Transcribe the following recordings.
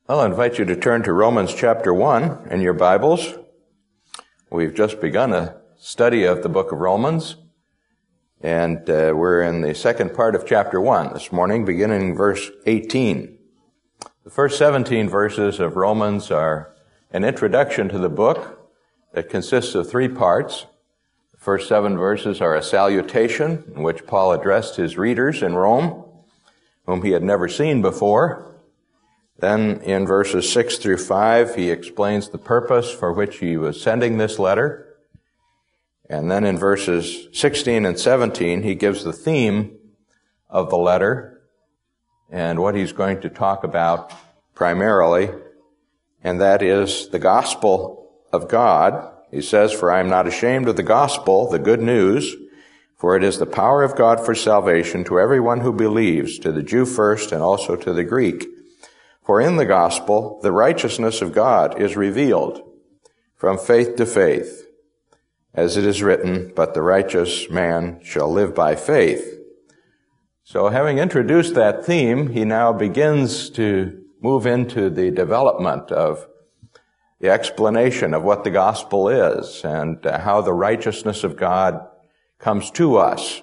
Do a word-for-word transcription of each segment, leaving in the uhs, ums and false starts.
I'll invite you to turn to Romans chapter one in your Bibles. We've just begun a study of the book of Romans, and uh, we're in the second part of chapter one this morning, beginning verse eighteen. The first seventeen verses of Romans are an introduction to the book that consists of three parts. The first seven verses are a salutation in which Paul addressed his readers in Rome, whom he had never seen before. Then in verses six through five, he explains the purpose for which he was sending this letter. And then in verses sixteen and seventeen, he gives the theme of the letter and what he's going to talk about primarily, and that is the gospel of God. He says, "For I am not ashamed of the gospel, the good news, for it is the power of God for salvation to everyone who believes, to the Jew first and also to the Greek. For in the gospel, the righteousness of God is revealed from faith to faith, as it is written, but the righteous man shall live by faith." So having introduced that theme, he now begins to move into the development of the explanation of what the gospel is and how the righteousness of God comes to us.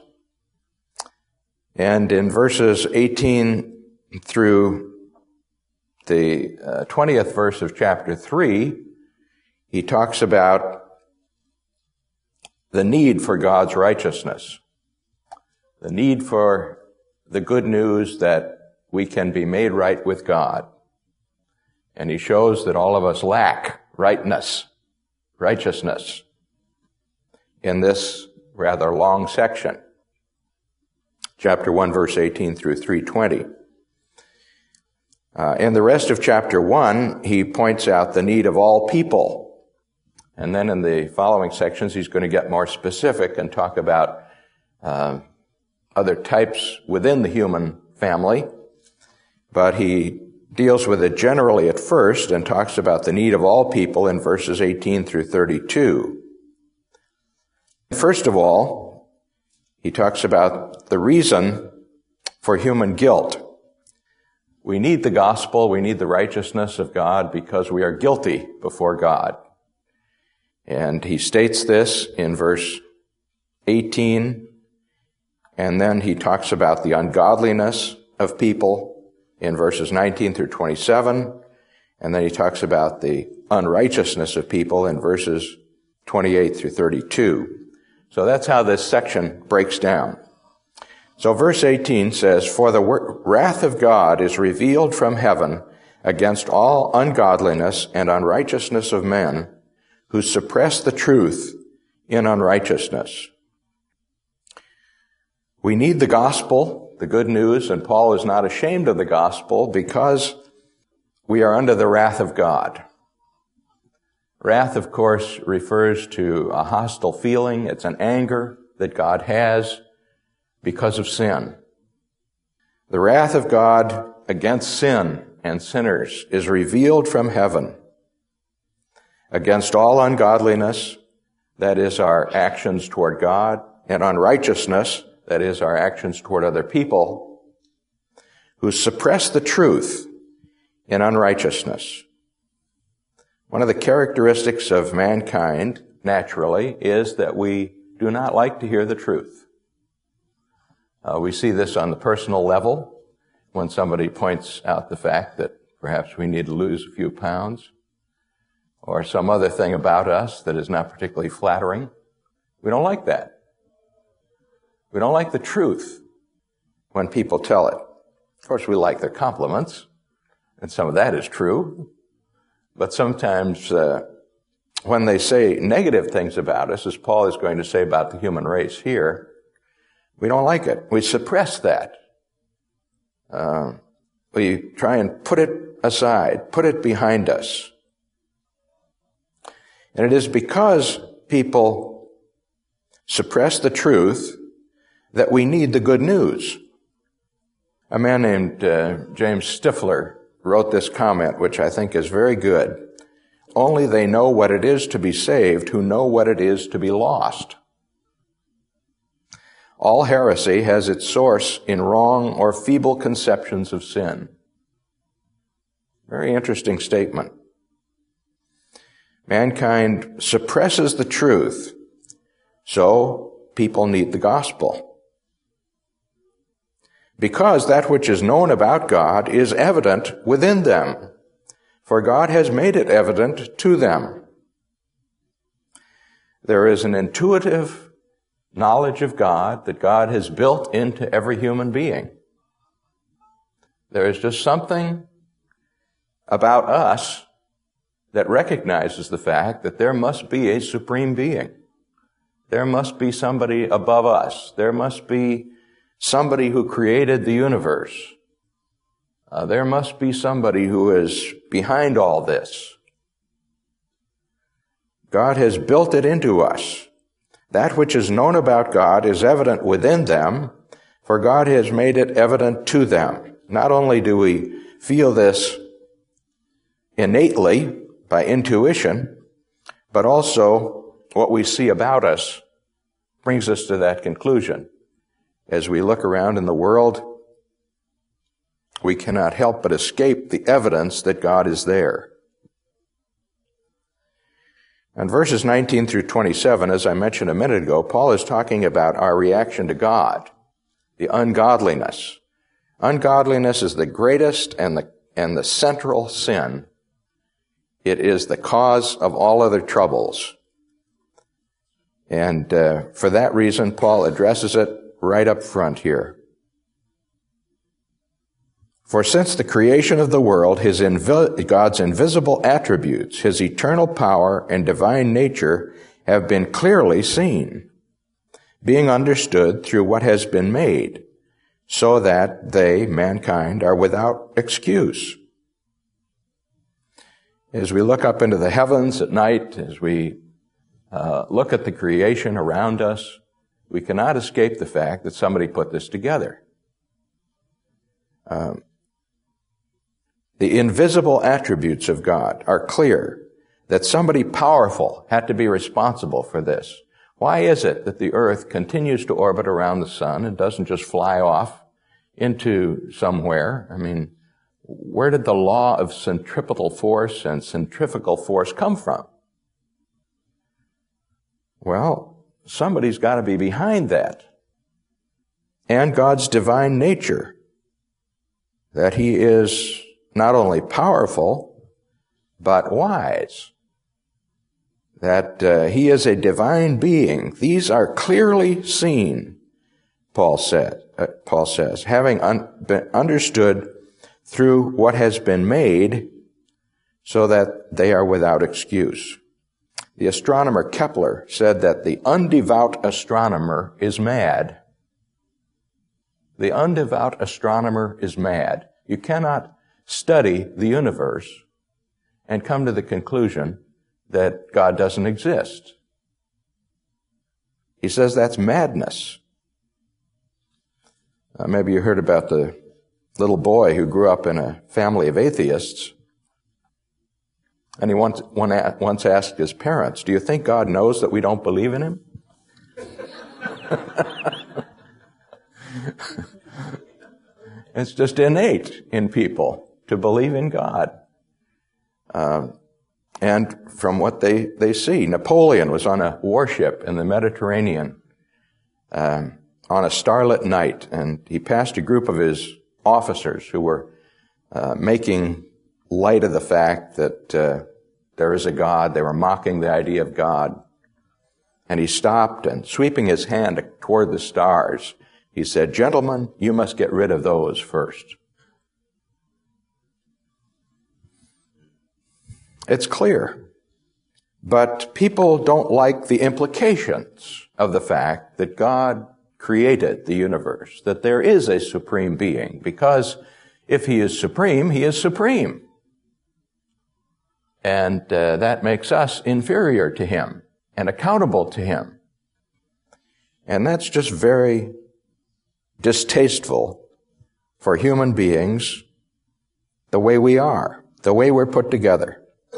And in verses eighteen through the uh, twentieth verse of chapter three, he talks about the need for God's righteousness, the need for the good news that we can be made right with God. And he shows that all of us lack rightness, righteousness in this rather long section, chapter one, verse eighteen through three twenty. Uh, in the rest of chapter one, he points out the need of all people. And then in the following sections, he's going to get more specific and talk about uh, other types within the human family. But he deals with it generally at first and talks about the need of all people in verses eighteen through thirty-two. First of all, he talks about the reason for human guilt. We need the gospel, we need the righteousness of God because we are guilty before God. And he states this in verse eighteen, and then he talks about the ungodliness of people in verses nineteen through twenty-seven, and then he talks about the unrighteousness of people in verses twenty-eight through thirty-two. So that's how this section breaks down. So verse eighteen says, "For the wrath of God is revealed from heaven against all ungodliness and unrighteousness of men who suppress the truth in unrighteousness." We need the gospel, the good news, and Paul is not ashamed of the gospel because we are under the wrath of God. Wrath, of course, refers to a hostile feeling. It's an anger that God has because of sin. The wrath of God against sin and sinners is revealed from heaven against all ungodliness, that is our actions toward God, and unrighteousness, that is our actions toward other people, who suppress the truth in unrighteousness. One of the characteristics of mankind, naturally, is that we do not like to hear the truth. Uh, we see this on the personal level when somebody points out the fact that perhaps we need to lose a few pounds or some other thing about us that is not particularly flattering. We don't like that. We don't like the truth when people tell it. Of course, we like their compliments, and some of that is true. But sometimes uh, when they say negative things about us, as Paul is going to say about the human race here, we don't like it. We suppress that. Uh, we try and put it aside, put it behind us. And it is because people suppress the truth that we need the good news. A man named uh, James Stifler wrote this comment, which I think is very good. "Only they know what it is to be saved who know what it is to be lost." All heresy has its source in wrong or feeble conceptions of sin. Very interesting statement. Mankind suppresses the truth, so people need the gospel. Because that which is known about God is evident within them, for God has made it evident to them. There is an intuitive knowledge of God that God has built into every human being. There is just something about us that recognizes the fact that there must be a supreme being. There must be somebody above us. There must be somebody who created the universe. Uh, there must be somebody who is behind all this. God has built it into us. That which is known about God is evident within them, for God has made it evident to them. Not only do we feel this innately by intuition, but also what we see about us brings us to that conclusion. As we look around in the world, we cannot help but escape the evidence that God is there. In verses nineteen through twenty-seven, as I mentioned a minute ago, Paul is talking about our reaction to God, the ungodliness. Ungodliness is the greatest and the, and the central sin. It is the cause of all other troubles. And uh, for that reason, Paul addresses it right up front here. For since the creation of the world, his invi- God's invisible attributes, his eternal power and divine nature have been clearly seen, being understood through what has been made, so that they, mankind, are without excuse. As we look up into the heavens at night, as we uh, look at the creation around us, we cannot escape the fact that somebody put this together. Um, The invisible attributes of God are clear, that somebody powerful had to be responsible for this. Why is it that the earth continues to orbit around the sun and doesn't just fly off into somewhere? I mean, where did the law of centripetal force and centrifugal force come from? Well, somebody's got to be behind that. And God's divine nature, that he is not only powerful, but wise. That uh, he is a divine being. These are clearly seen, Paul said. Uh, Paul says, having un- been understood through what has been made, so that they are without excuse. The astronomer Kepler said that the undevout astronomer is mad. The undevout astronomer is mad. You cannot study the universe and come to the conclusion that God doesn't exist. He says that's madness. Uh, maybe you heard about the little boy who grew up in a family of atheists, and he once, one, once asked his parents, "Do you think God knows that we don't believe in him?" It's just innate in people to believe in God. Uh, and from what they, they see, Napoleon was on a warship in the Mediterranean um, on a starlit night, and he passed a group of his officers who were uh, making light of the fact that uh, there is a God. They were mocking the idea of God. And he stopped, and sweeping his hand toward the stars, he said, "Gentlemen, you must get rid of those first." It's clear. But people don't like the implications of the fact that God created the universe, that there is a supreme being, because if he is supreme, he is supreme. And uh, that makes us inferior to him and accountable to him. And that's just very distasteful for human beings, the way we are, the way we're put together.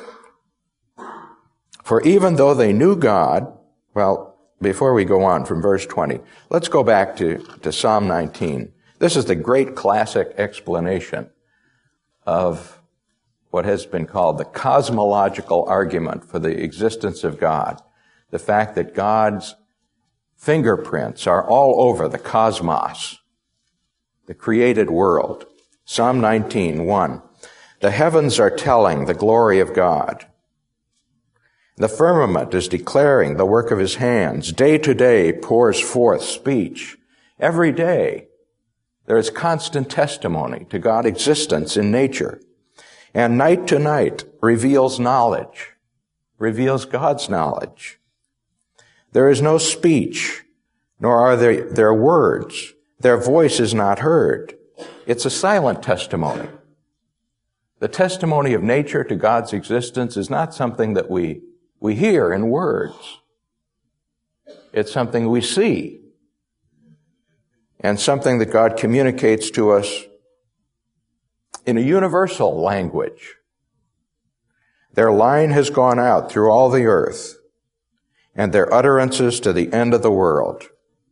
For even though they knew God, well, before we go on from verse twenty, let's go back to, to Psalm nineteen. This is the great classic explanation of what has been called the cosmological argument for the existence of God. The fact that God's fingerprints are all over the cosmos, the created world. Psalm nineteen, one. The heavens are telling the glory of God. The firmament is declaring the work of his hands. Day to day pours forth speech. Every day there is constant testimony to God's existence in nature. And night to night reveals knowledge, reveals God's knowledge. There is no speech, nor are there, there words. Their voice is not heard. It's a silent testimony. The testimony of nature to God's existence is not something that we, we hear in words. It's something we see, and something that God communicates to us in a universal language. Their line has gone out through all the earth, and their utterances to the end of the world.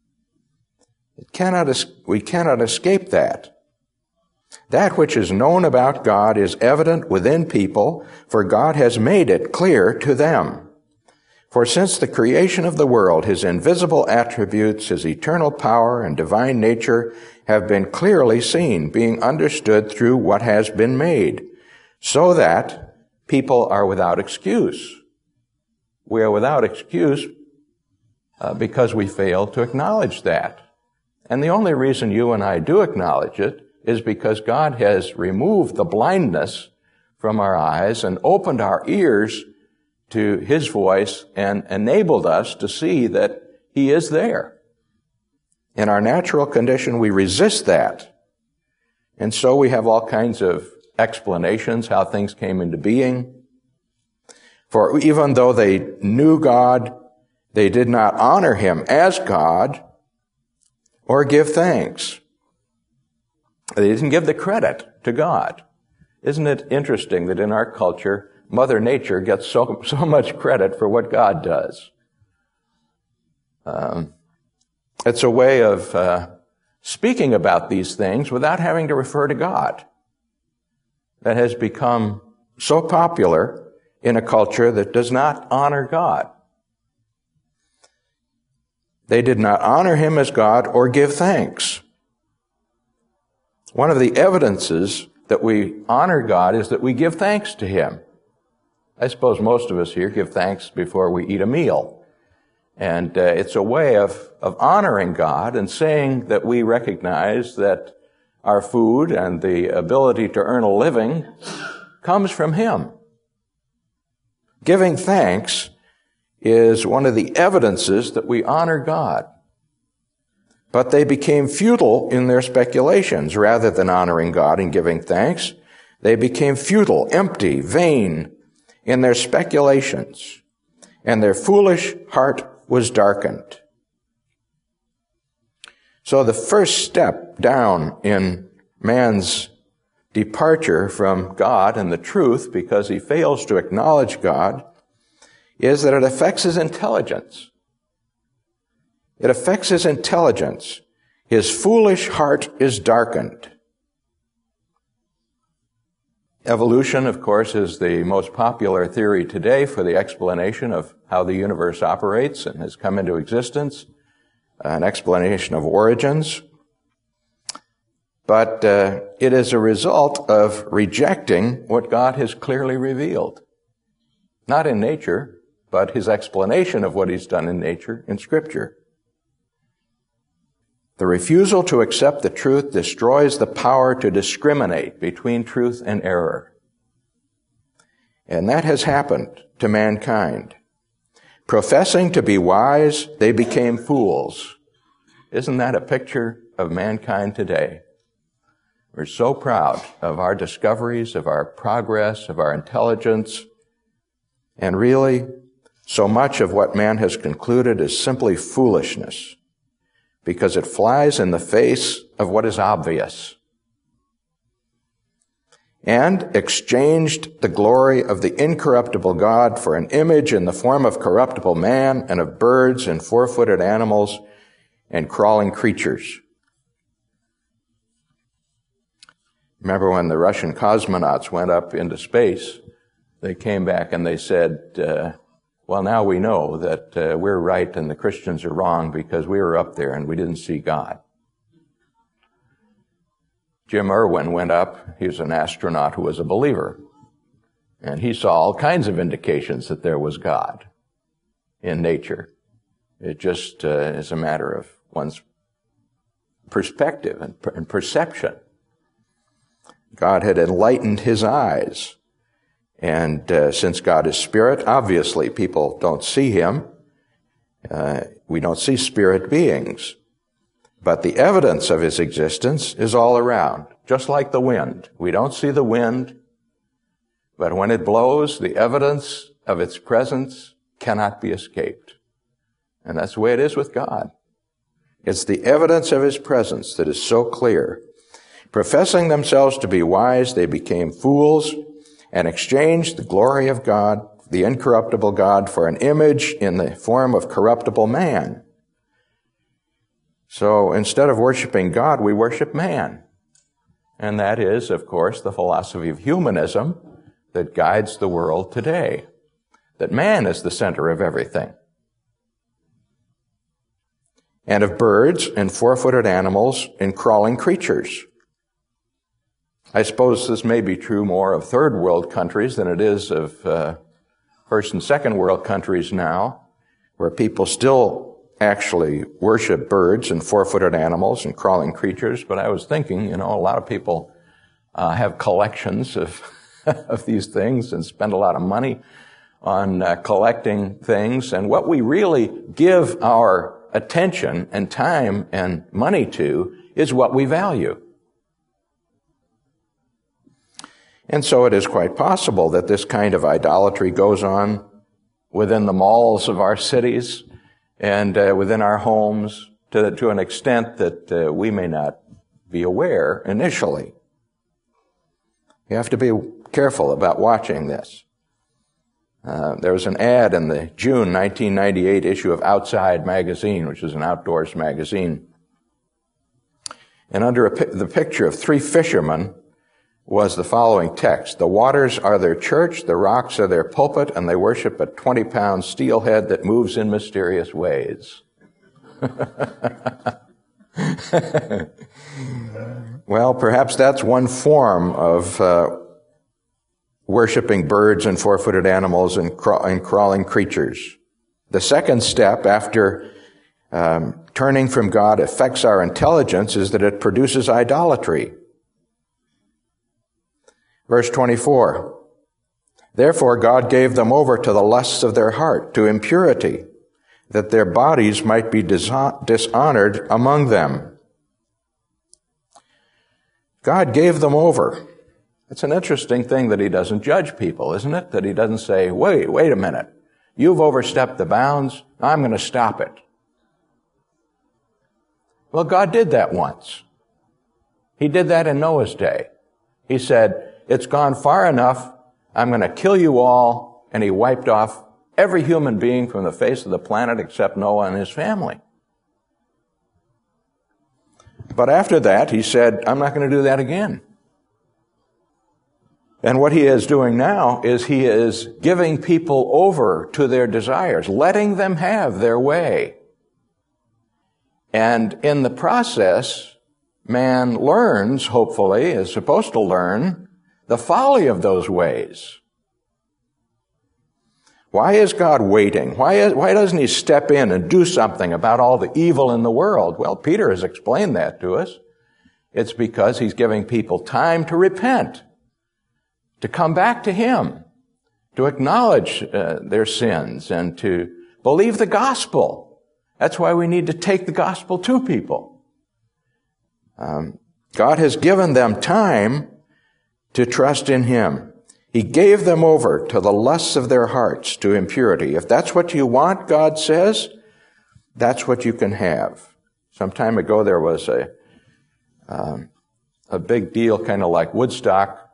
It cannot, we cannot escape that. That which is known about God is evident within people, for God has made it clear to them. For since the creation of the world, his invisible attributes, his eternal power and divine nature have been clearly seen, being understood through what has been made, so that people are without excuse. We are without excuse uh, because we fail to acknowledge that. And the only reason you and I do acknowledge it is because God has removed the blindness from our eyes and opened our ears to his voice and enabled us to see that he is there. In our natural condition, we resist that. And so we have all kinds of explanations how things came into being. For even though they knew God, they did not honor him as God or give thanks. They didn't give the credit to God. Isn't it interesting that in our culture, Mother Nature gets so, so much credit for what God does? Um, it's a way of uh, speaking about these things without having to refer to God. That has become so popular in a culture that does not honor God. They did not honor him as God or give thanks. One of the evidences that we honor God is that we give thanks to him. I suppose most of us here give thanks before we eat a meal. And uh, it's a way of, of honoring God and saying that we recognize that our food and the ability to earn a living comes from him. Giving thanks is one of the evidences that we honor God. But they became futile in their speculations. Rather than honoring God and giving thanks, they became futile, empty, vain in their speculations, and their foolish heart was darkened. So the first step down in man's departure from God and the truth, because he fails to acknowledge God, is that it affects his intelligence. It affects his intelligence. His foolish heart is darkened. Evolution, of course, is the most popular theory today for the explanation of how the universe operates and has come into existence, an explanation of origins. But uh, it is a result of rejecting what God has clearly revealed. Not in nature, but his explanation of what he's done in nature in Scripture. The refusal to accept the truth destroys the power to discriminate between truth and error. And that has happened to mankind. Professing to be wise, they became fools. Isn't that a picture of mankind today? We're so proud of our discoveries, of our progress, of our intelligence, and really, so much of what man has concluded is simply foolishness, because it flies in the face of what is obvious, and exchanged the glory of the incorruptible God for an image in the form of corruptible man and of birds and four-footed animals and crawling creatures. Remember when the Russian cosmonauts went up into space, they came back and they said, uh, well, now we know that uh, we're right and the Christians are wrong because we were up there and we didn't see God. Jim Irwin went up. He was an astronaut who was a believer. And he saw all kinds of indications that there was God in nature. It just uh, is a matter of one's perspective and, and perception. God had enlightened his eyes. And uh, since God is spirit, obviously people don't see him. Uh, we don't see spirit beings. But the evidence of his existence is all around, just like the wind. We don't see the wind, but when it blows, the evidence of its presence cannot be escaped. And that's the way it is with God. It's the evidence of his presence that is so clear. Professing themselves to be wise, they became fools and exchanged the glory of God, the incorruptible God, for an image in the form of corruptible man. So instead of worshiping God, we worship man. And that is, of course, the philosophy of humanism that guides the world today. That man is the center of everything. And of birds and four-footed animals and crawling creatures. I suppose this may be true more of third world countries than it is of uh, first and second world countries now, where people still actually worship birds and four-footed animals and crawling creatures. But I was thinking, you know, a lot of people uh, have collections of of these things and spend a lot of money on uh, collecting things. And what we really give our attention and time and money to is what we value. And so it is quite possible that this kind of idolatry goes on within the malls of our cities and uh, within our homes to, to an extent that uh, we may not be aware initially. You have to be careful about watching this. Uh, there was an ad in the June nineteen ninety-eight issue of Outside magazine, which is an outdoors magazine. And under a, the picture of three fishermen was the following text: "The waters are their church, the rocks are their pulpit, and they worship a twenty-pound steelhead that moves in mysterious ways." Well, perhaps that's one form of uh, worshiping birds and four-footed animals and, craw- and crawling creatures. The second step after um, turning from God affects our intelligence is that it produces idolatry. Verse twenty-four, "Therefore God gave them over to the lusts of their heart, to impurity, that their bodies might be dishonored among them." God gave them over. It's an interesting thing that he doesn't judge people, isn't it? That he doesn't say, wait, wait a minute. You've overstepped the bounds. I'm going to stop it. Well, God did that once. He did that in Noah's day. He said, it's gone far enough. I'm going to kill you all. And he wiped off every human being from the face of the planet except Noah and his family. But after that, he said, I'm not going to do that again. And what he is doing now is he is giving people over to their desires, letting them have their way. And in the process, man learns, hopefully, is supposed to learn, the folly of those ways. Why is God waiting? Why, is, why doesn't he step in and do something about all the evil in the world? Well, Peter has explained that to us. It's because he's giving people time to repent, to come back to him, to acknowledge uh, their sins, and to believe the gospel. That's why we need to take the gospel to people. Um, God has given them time to trust in him. He gave them over to the lusts of their hearts, to impurity. If that's what you want, God says, that's what you can have. Some time ago there was a um, a big deal, kind of like Woodstock,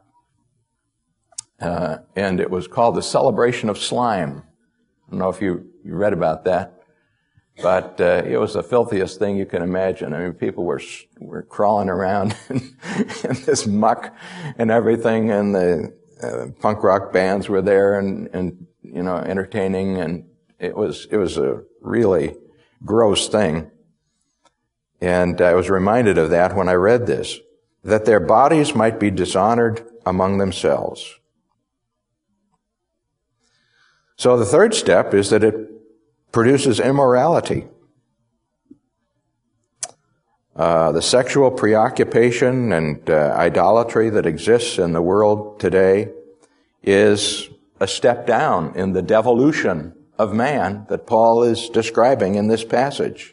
uh, and it was called the Celebration of Slime. I don't know if you, you read about that. But uh, it was the filthiest thing you can imagine. I mean, people were were crawling around in, in this muck and everything, and the uh, punk rock bands were there and, and you know entertaining, and it was it was a really gross thing. And I was reminded of that when I read this, that their bodies might be dishonored among themselves. So the third step is that it produces immorality. Uh, the sexual preoccupation and uh, idolatry that exists in the world today is a step down in the devolution of man that Paul is describing in this passage.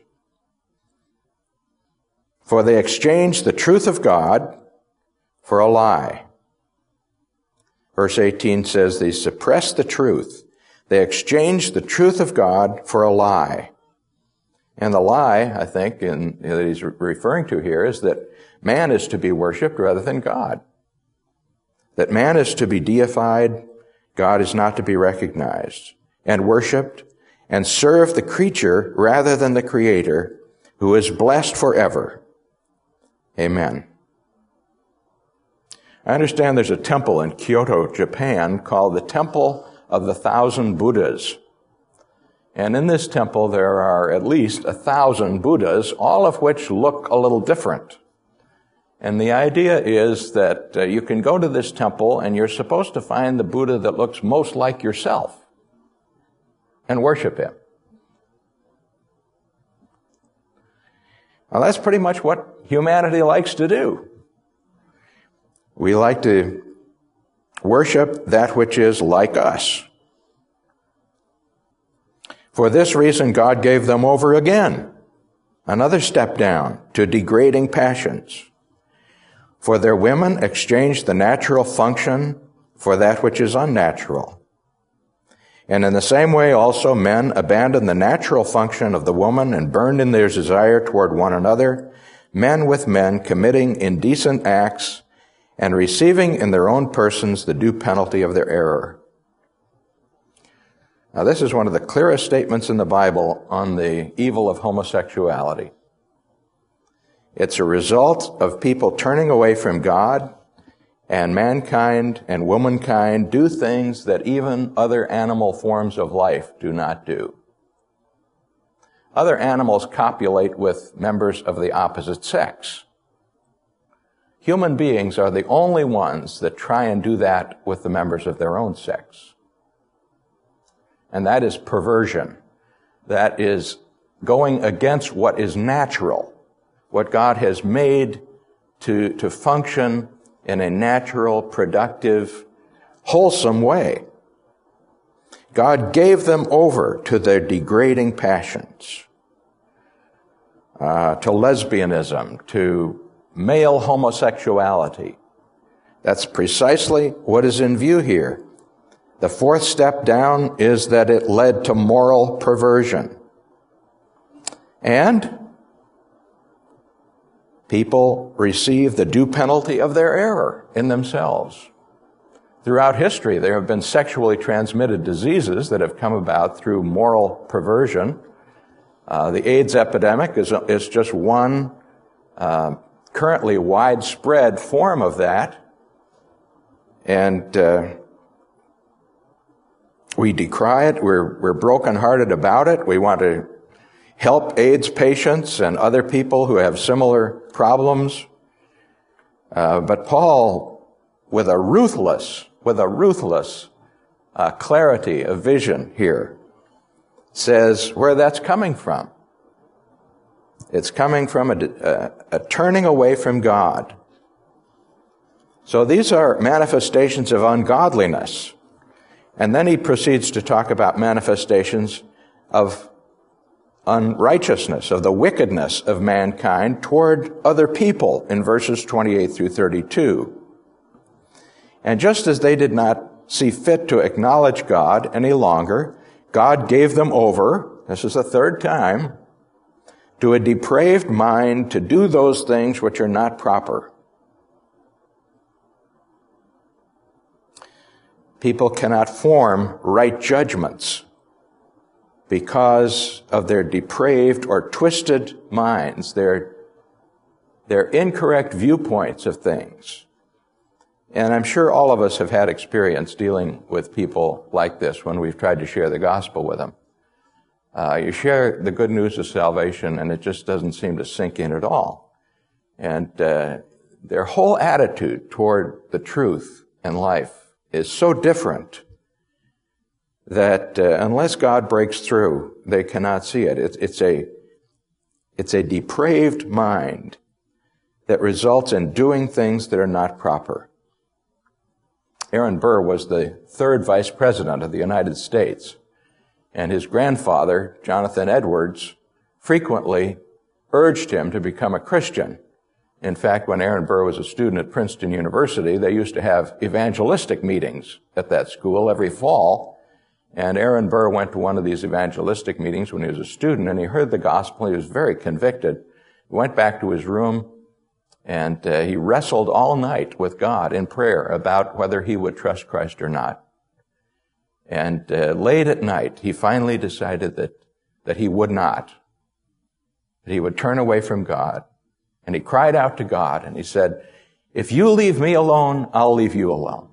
For they exchange the truth of God for a lie. Verse eighteen says they suppress the truth. They exchange the truth of God for a lie. And the lie, I think, in, that he's referring to here is that man is to be worshipped rather than God. That man is to be deified, God is not to be recognized and worshipped, and serve the creature rather than the Creator, who is blessed forever. Amen. I understand there's a temple in Kyoto, Japan, called the Temple of the Thousand Buddhas. And in this temple there are at least a thousand Buddhas, all of which look a little different. And the idea is that uh, you can go to this temple and you're supposed to find the Buddha that looks most like yourself and worship him. Well, that's pretty much what humanity likes to do. We like to worship that which is like us. For this reason, God gave them over again, another step down, to degrading passions. For their women exchanged the natural function for that which is unnatural. And in the same way also men abandoned the natural function of the woman and burned in their desire toward one another, men with men committing indecent acts and receiving in their own persons the due penalty of their error. Now, this is one of the clearest statements in the Bible on the evil of homosexuality. It's a result of people turning away from God, and mankind and womankind do things that even other animal forms of life do not do. Other animals copulate with members of the opposite sex. Human beings are the only ones that try and do that with the members of their own sex. And that is perversion. That is going against what is natural, what God has made to, to function in a natural, productive, wholesome way. God gave them over to their degrading passions, uh, to lesbianism, to male homosexuality. That's precisely what is in view here. The fourth step down is that it led to moral perversion. And people receive the due penalty of their error in themselves. Throughout history, there have been sexually transmitted diseases that have come about through moral perversion. Uh, the AIDS epidemic is, is just one uh, currently widespread form of that. And uh, we decry it. We're, we're brokenhearted about it. We want to help AIDS patients and other people who have similar problems. Uh, but Paul, with a ruthless, with a ruthless uh, clarity of vision here, says where that's coming from. It's coming from a, a, a turning away from God. So these are manifestations of ungodliness. And then he proceeds to talk about manifestations of unrighteousness, of the wickedness of mankind toward other people in verses twenty-eight through thirty-two. And just as they did not see fit to acknowledge God any longer, God gave them over, this is the third time, to a depraved mind to do those things which are not proper. People cannot form right judgments because of their depraved or twisted minds, their, their incorrect viewpoints of things. And I'm sure all of us have had experience dealing with people like this when we've tried to share the gospel with them. Uh, you share the good news of salvation and it just doesn't seem to sink in at all. And uh, their whole attitude toward the truth in life is so different that uh, unless God breaks through, they cannot see it. It's, it's a, it's a depraved mind that results in doing things that are not proper. Aaron Burr was the third vice president of the United States, and his grandfather, Jonathan Edwards, frequently urged him to become a Christian. In fact, when Aaron Burr was a student at Princeton University, they used to have evangelistic meetings at that school every fall. And Aaron Burr went to one of these evangelistic meetings when he was a student, and he heard the gospel. He was very convicted. He went back to his room, and uh, he wrestled all night with God in prayer about whether he would trust Christ or not. And uh, late at night, he finally decided that, that he would not, that he would turn away from God. And he cried out to God, and he said, "If you leave me alone, I'll leave you alone."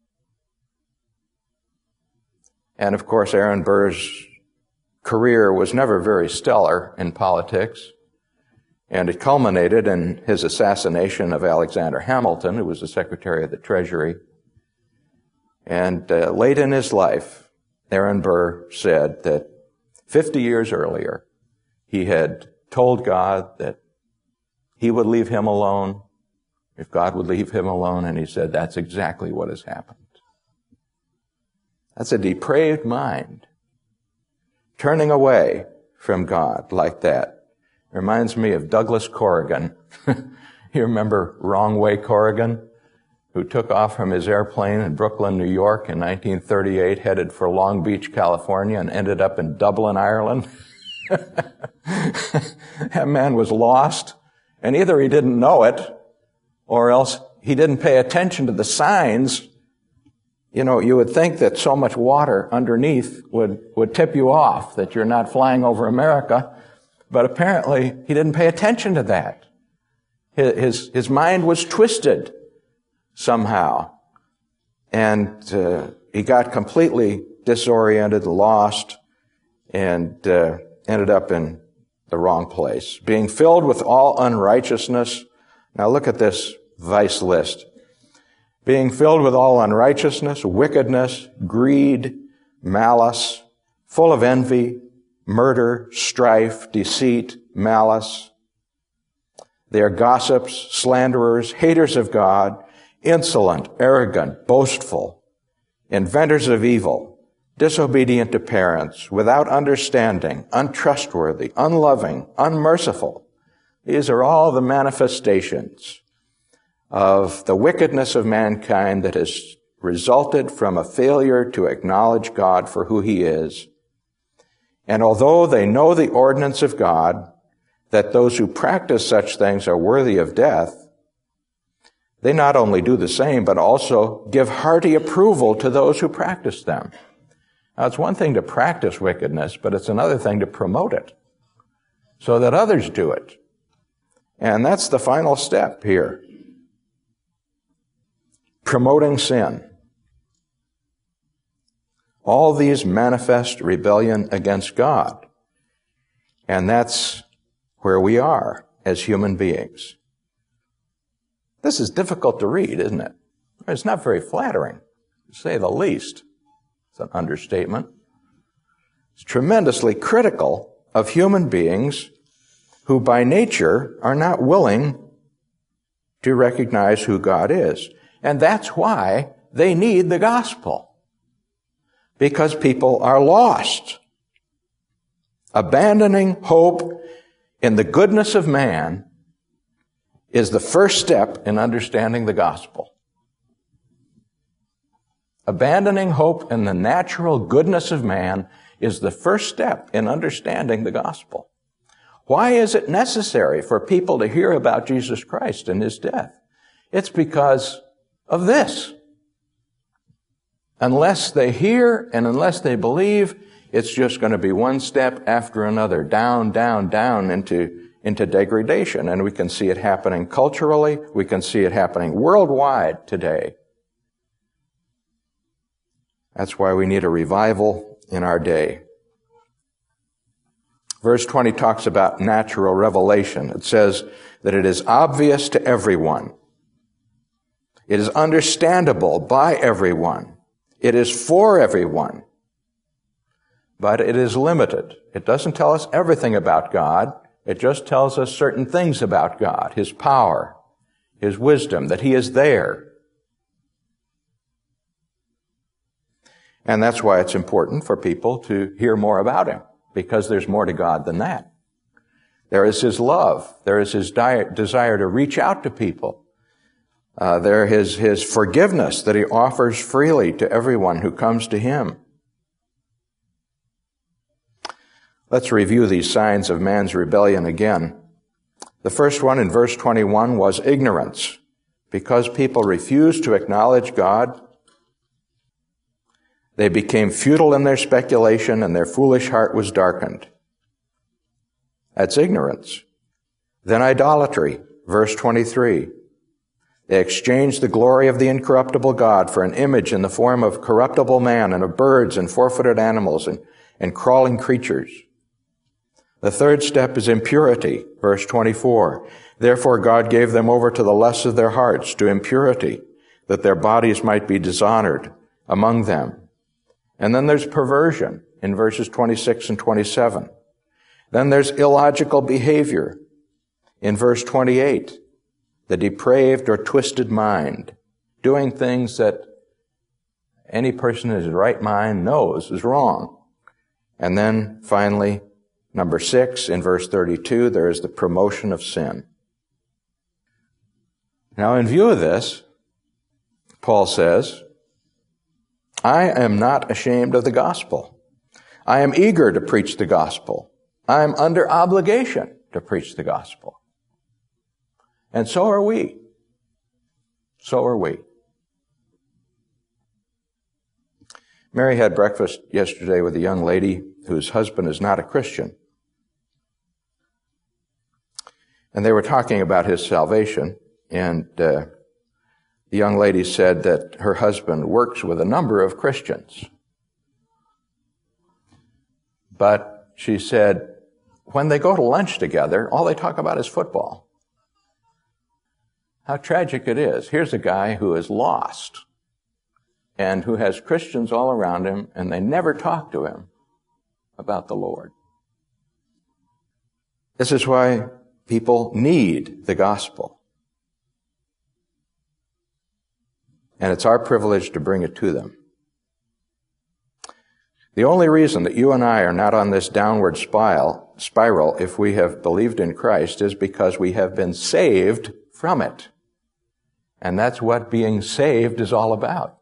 And of course, Aaron Burr's career was never very stellar in politics, and it culminated in his assassination of Alexander Hamilton, who was the Secretary of the Treasury. And uh, late in his life, Aaron Burr said that fifty years earlier, he had told God that he would leave him alone if God would leave him alone, and he said that's exactly what has happened. That's a depraved mind, turning away from God like that. Reminds me of Douglas Corrigan. You remember Wrong Way Corrigan, who took off from his airplane in Brooklyn, New York in nineteen thirty-eight, headed for Long Beach, California, and ended up in Dublin, Ireland? That man was lost, and either he didn't know it, or else he didn't pay attention to the signs. You know, you would think that so much water underneath would, would tip you off, that you're not flying over America. But apparently, he didn't pay attention to that. His, his mind was twisted somehow. And uh, he got completely disoriented, lost, and uh, ended up in the wrong place. Being filled with all unrighteousness. Now look at this vice list. Being filled with all unrighteousness, wickedness, greed, malice, full of envy, murder, strife, deceit, malice. They are gossips, slanderers, haters of God, insolent, arrogant, boastful, inventors of evil, disobedient to parents, without understanding, untrustworthy, unloving, unmerciful. These are all the manifestations of the wickedness of mankind that has resulted from a failure to acknowledge God for who He is. And although they know the ordinance of God, that those who practice such things are worthy of death, they not only do the same, but also give hearty approval to those who practice them. Now, it's one thing to practice wickedness, but it's another thing to promote it so that others do it. And that's the final step here. Promoting sin. All these manifest rebellion against God. And that's where we are as human beings. This is difficult to read, isn't it? It's not very flattering, to say the least. It's an understatement. It's tremendously critical of human beings who by nature are not willing to recognize who God is. And that's why they need the gospel. Because people are lost. Abandoning hope in the goodness of man is the first step in understanding the gospel. Abandoning hope in the natural goodness of man is the first step in understanding the gospel. Why is it necessary for people to hear about Jesus Christ and His death? It's because of this. Unless they hear and unless they believe, it's just going to be one step after another, down, down, down into, into degradation. And we can see it happening culturally. We can see it happening worldwide today. That's why we need a revival in our day. Verse twenty talks about natural revelation. It says that it is obvious to everyone. It is understandable by everyone. It is for everyone. But it is limited. It doesn't tell us everything about God. It just tells us certain things about God, His power, His wisdom, that He is there. And that's why it's important for people to hear more about Him, because there's more to God than that. There is His love. There is His di- desire to reach out to people. Uh, there is His forgiveness that He offers freely to everyone who comes to Him. Let's review these signs of man's rebellion again. The first one in verse twenty-one was ignorance. Because people refused to acknowledge God, they became futile in their speculation, and their foolish heart was darkened. That's ignorance. Then idolatry, verse twenty-three. They exchanged the glory of the incorruptible God for an image in the form of corruptible man and of birds and four-footed animals and, and crawling creatures. The third step is impurity, verse twenty-four. Therefore God gave them over to the lusts of their hearts, to impurity, that their bodies might be dishonored among them. And then there's perversion in verses twenty-six and twenty-seven. Then there's illogical behavior in verse twenty-eight. The depraved or twisted mind, doing things that any person in his right mind knows is wrong. And then finally, number six, in verse thirty-two, there is the promotion of sin. Now, in view of this, Paul says, I am not ashamed of the gospel. I am eager to preach the gospel. I am under obligation to preach the gospel. And so are we. So are we. Mary had breakfast yesterday with a young lady whose husband is not a Christian. And they were talking about his salvation, and uh, the young lady said that her husband works with a number of Christians. But she said, when they go to lunch together, all they talk about is football. How tragic it is. Here's a guy who is lost and who has Christians all around him, and they never talk to him about the Lord. This is why people need the gospel. And it's our privilege to bring it to them. The only reason that you and I are not on this downward spiral, spiral if we have believed in Christ is because we have been saved from it. And that's what being saved is all about.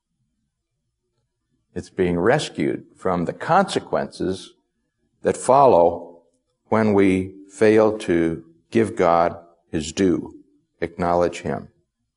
It's being rescued from the consequences that follow when we fail to give God His due, acknowledge Him.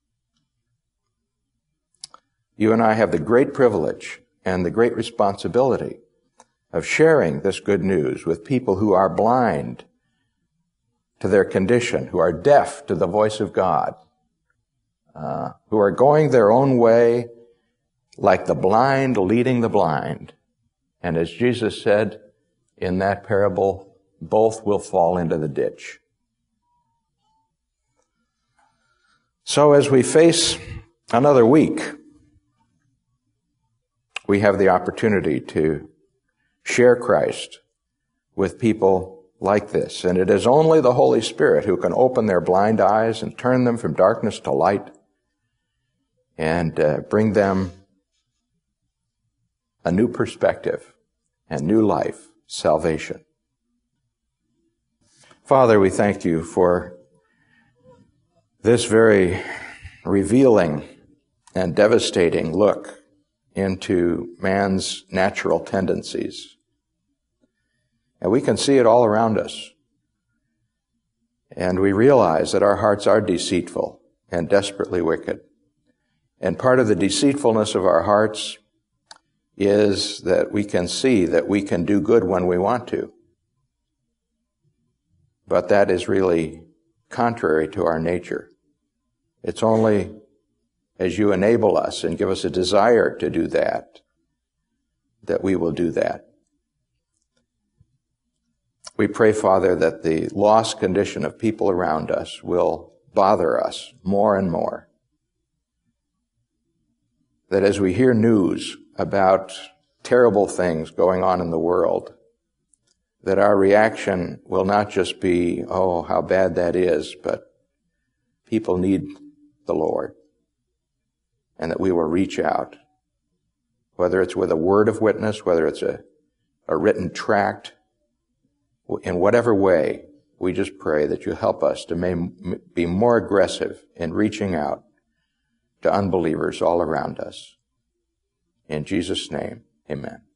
You and I have the great privilege and the great responsibility of sharing this good news with people who are blind to their condition, who are deaf to the voice of God, uh, who are going their own way like the blind leading the blind. And as Jesus said in that parable, both will fall into the ditch. So as we face another week, we have the opportunity to share Christ with people like this. And it is only the Holy Spirit who can open their blind eyes and turn them from darkness to light and uh, bring them a new perspective and new life, salvation. Father, we thank you for this very revealing and devastating look into man's natural tendencies. And we can see it all around us. And we realize that our hearts are deceitful and desperately wicked. And part of the deceitfulness of our hearts is that we can see that we can do good when we want to. But that is really contrary to our nature. It's only as you enable us and give us a desire to do that, that we will do that. We pray, Father, that the lost condition of people around us will bother us more and more. That as we hear news about terrible things going on in the world, that our reaction will not just be, oh, how bad that is, but people need the Lord. And that we will reach out, whether it's with a word of witness, whether it's a, a written tract, in whatever way, we just pray that you help us to may, be more aggressive in reaching out to unbelievers all around us. In Jesus' name, amen.